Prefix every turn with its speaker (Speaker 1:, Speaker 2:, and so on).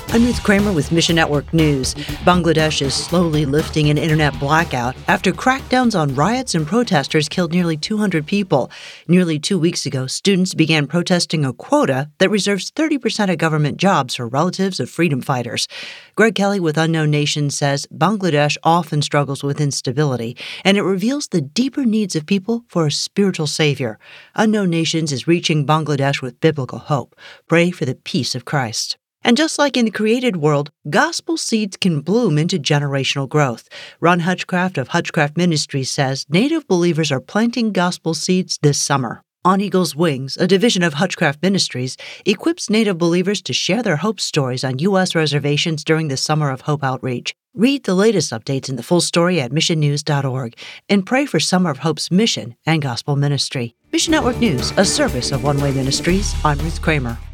Speaker 1: I'm Ruth Kramer with Mission Network News. Bangladesh is slowly lifting an internet blackout after crackdowns on riots and protesters killed nearly 200 people. Nearly 2 weeks ago, students began protesting a quota that reserves 30% of government jobs for relatives of freedom fighters. Greg Kelly with Unknown Nations says Bangladesh often struggles with instability, and it reveals the deeper needs of people for a spiritual savior. Unknown Nations is reaching Bangladesh with biblical hope. Pray for the peace of Christ. And just like in the created world, gospel seeds can bloom into generational growth. Ron Hutchcraft of Hutchcraft Ministries says Native believers are planting gospel seeds this summer. On Eagle's Wings, a division of Hutchcraft Ministries, equips Native believers to share their hope stories on U.S. reservations during the Summer of Hope outreach. Read the latest updates in the full story at missionnews.org and pray for Summer of Hope's mission and gospel ministry. Mission Network News, a service of One Way Ministries. I'm Ruth Kramer.